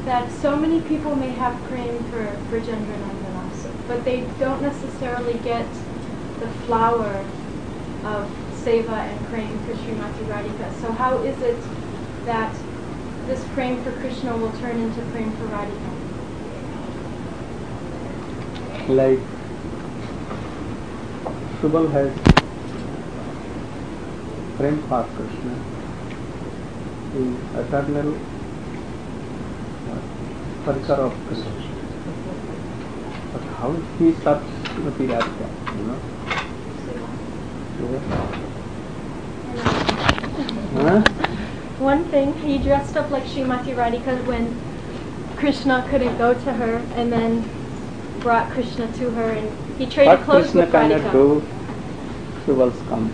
that so many people may have prem for Brajendra Nandana, but they don't necessarily get the flower of seva and prem for Srimati Radhika. So how is it that this prem for Krishna will turn into prem for Radhika? Like Subal has prem for Krishna, the eternal parker of Krishna. But how he serves Srimati Radhika, Huh? One thing, he dressed up like Srimati Radhika when Krishna couldn't go to her, and then brought Krishna to her, and he traded clothes Krishna with Radhika. cannot do, Subal come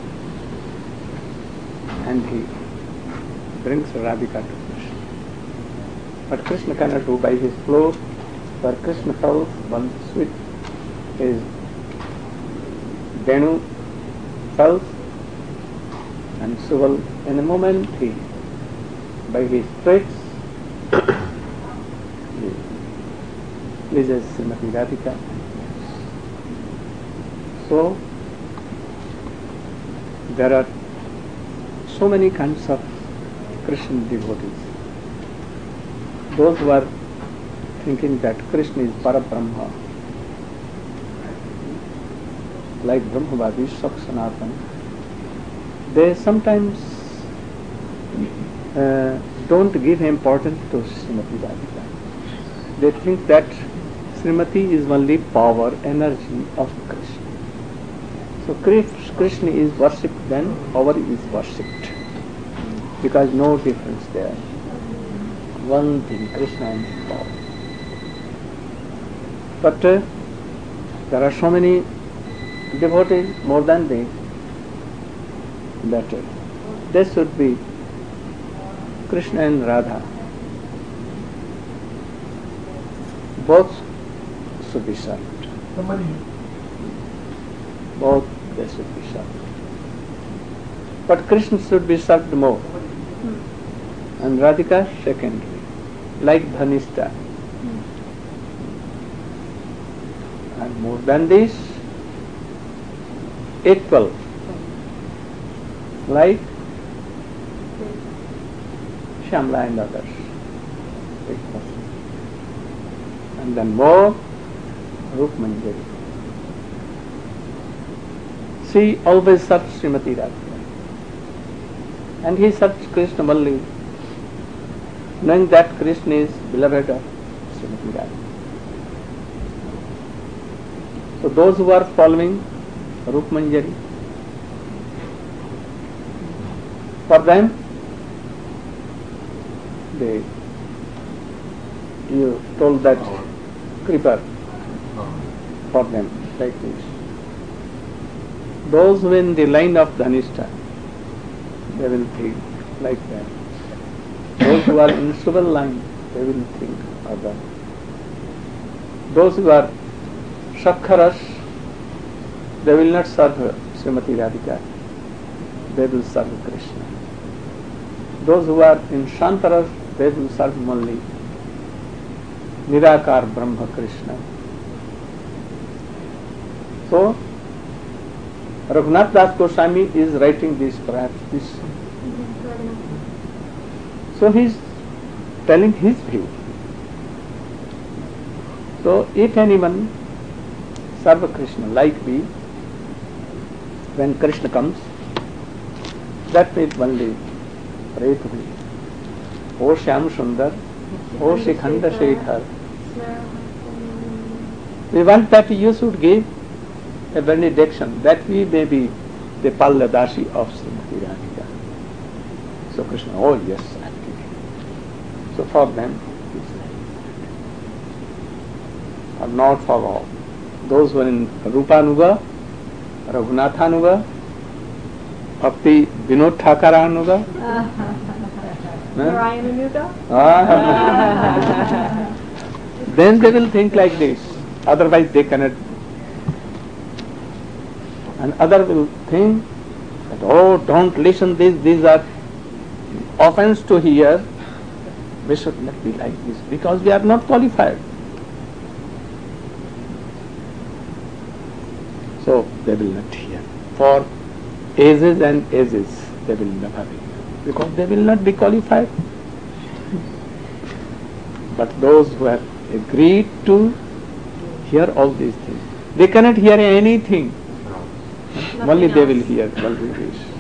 and he brings Radhika to Krishna. But Krishna cannot do by his clothes, where Krishna tells one sweet is Venu tells, and Subal in a moment he, by his tricks, pleases Srimati Radhika. So there are so many kinds of Krishna devotees. Those who are thinking that Krishna is Parabrahma, like Brahmavadi, Sanatan, they sometimes don't give importance to Srimati Radhika. They think that Srimati is only power, energy of Krishna. So Krishna is worshipped, then power is worshipped, because no difference there. One thing, Krishna and power. But there are so many devotees, more than they, better. They should be Krishna and Radha. Both should be served. Both they should be served. But Krishna should be served more. And Radhika secondary, like Dhanishta. And more than this, equal, like Shyamla and others. And then more, Rup Manjari. She always serves Srimati Radhika. And he serves Krishna only, knowing that Krishna is beloved of Srimati Radhika. So those who are following Rup Manjari, for them, you told that creeper for them, like this. Those who in the line of Dhanishta, they will think like that. Those who are in Subal line, they will think of that. Those who are Shakharas, they will not serve Srimati Radhika, they will serve Krishna. Those who are in Shantaras, they will serve only Nirakar Brahma Krishna. So, Raghunath Das Goswami is writing this, perhaps this. So he is telling his view. So if anyone serve Krishna like we, when Krishna comes, that means only pray to him. O Shyam Sundar, O Shikhanda Shekhar. We want that you should give a benediction, that we may be the Palladashi of Srimati Radhika. So Krishna, oh yes, I will give you. So for them, or not for all. Those who are in Rupanuga, Raghunathanuga, Bhakti Vinod Thakaranuga, Narayananuga? Then they will think like this. Otherwise they cannot. And other will think that, oh, don't listen this, these are offense to hear. We should not be like this because we are not qualified. So they will not hear. For ages and ages they will never be, because they will not be qualified. But those who have agreed to hear all these things, they cannot hear anything. Nothing Only they will else. hear Balvi Vish.